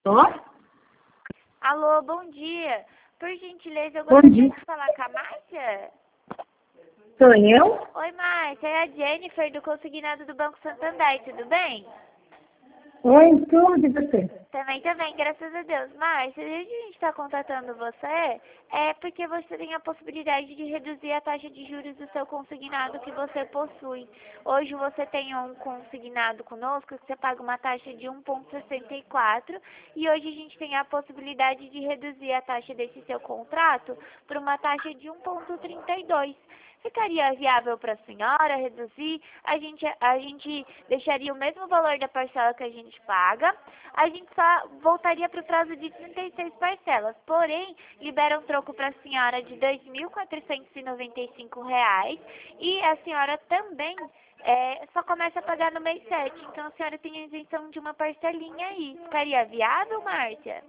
Alô? Alô, bom dia. Por gentileza, eu Bom gostaria dia. de falar com a Márcia. Sou eu? Oi, Márcia. É a Jennifer do Consignado do Banco Santander, tudo bem? Oi, tudo e você? Também, graças a Deus. Márcia, a gente está contatando você é porque você tem a possibilidade de reduzir a taxa de juros do seu consignado que você possui. Hoje você tem um consignado conosco que você paga uma taxa de 1,64 e hoje a gente tem a possibilidade de reduzir a taxa desse seu contrato para uma taxa de 1,32. Ficaria viável para a senhora reduzir? A gente deixaria o mesmo valor da parcela que a gente paga. A gente só voltaria para o prazo de 36 parcelas. Porém, libera um troco para a senhora de R$ 2.495 e a senhora também só começa a pagar no mês 7. Então a senhora tem a isenção de uma parcelinha aí. Ficaria viável, Márcia?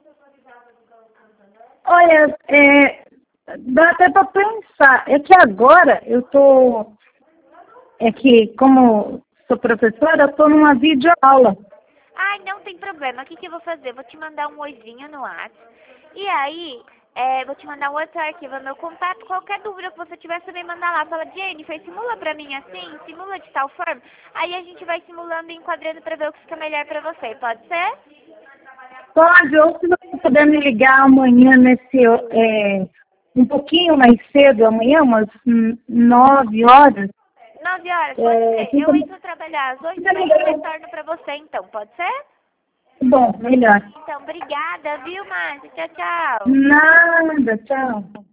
Olha, dá até para pensar. É que agora como sou professora, eu estou numa videoaula. Ai, não tem problema. O que eu vou fazer? Vou te mandar um oizinho no WhatsApp. E aí, vou te mandar um outro arquivo, meu contato. Qualquer dúvida que você tiver, você vem mandar lá. Fala, Jennifer, simula pra mim assim, simula de tal forma. Aí a gente vai simulando e enquadrando pra ver o que fica melhor pra você. Pode ser? Pode, ou se você puder me ligar amanhã um pouquinho mais cedo, amanhã, umas 9 horas. 9 horas, pode ser. Eu entro trabalhar às 8, mas eu retorno pra você então. Pode ser? Bom, melhor. Então, obrigada, viu, Márcia? Tchau, tchau. Nada, tchau.